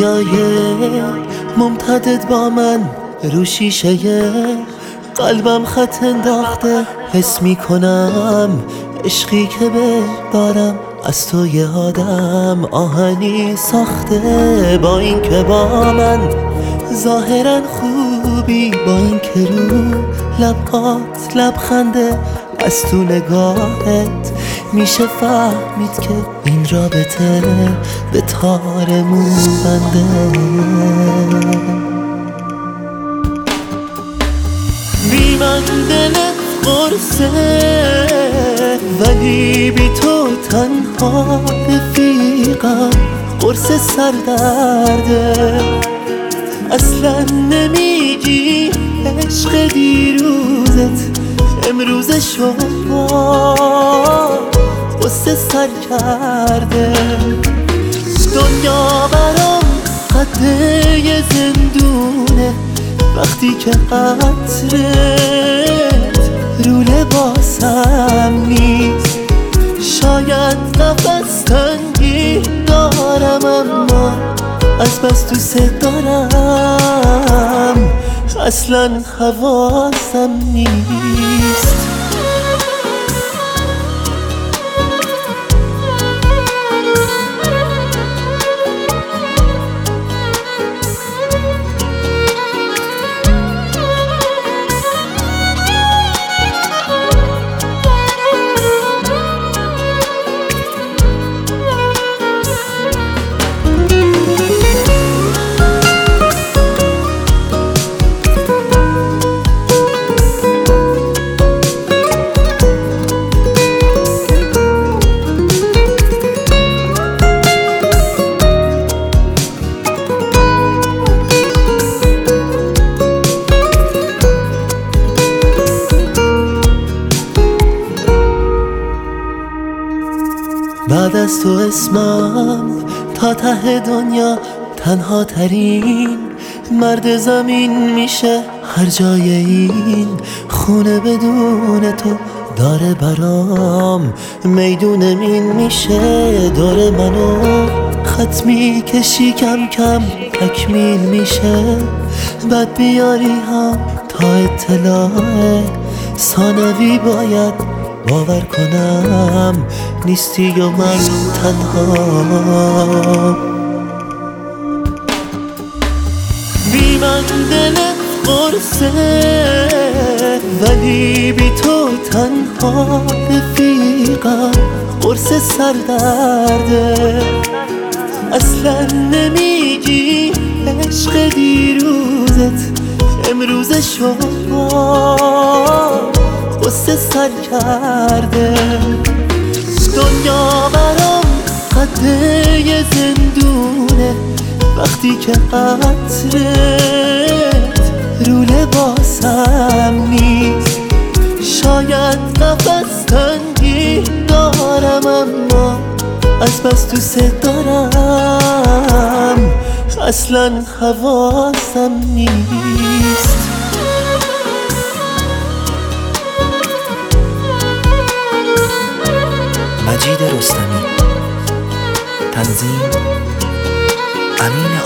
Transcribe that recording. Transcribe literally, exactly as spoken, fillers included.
رویای ممتدد با من رو شیشه قلبم خط انداخته، حس میکنم عشقی که دارم از تو یه آدم آهنی ساخته. با این که با من ظاهرا خوبی، با این که رو لبهات لبخنده، از تو نگاهت میشه فهمید که این رابطه به تار مو بنده. بی من دلت قرصه ولی بی تو تنها رفیقم، قرص سردرده. اصلا نمیگی عشق دیروزت امروز شما قصه سر کرده. دنیا برام قده یه زندونه وقتی که عطرت رو لباسم نیست. شاید قفس تنگی دارم اما از بس دوست دارم اصلا حواسم نیست. بعد از تو اسمم تا ته دنیا تنها ترین مرد زمین میشه. هر جای این خونه بدون تو داره برام میدون مین میشه. داره منو خط میکشی کم کم تکمیل میشه. بعد بیاری هم تا اطلاع ثانوی باید باور کنم نیستی و من تنها. بی من دلت قرصه ولی بی تو تنها رفیقم، قرص سردرده. اصلا نمیگی عشق دیروزت امروز شما قصه سر کرده. دنیا برام قده یه زندونه وقتی که عطرت رو لباسم نیست. شاید قفس تنگی دارم اما از بس دوست دارم اصلا حواسم نیست. مجید رستمی، تنظیم امین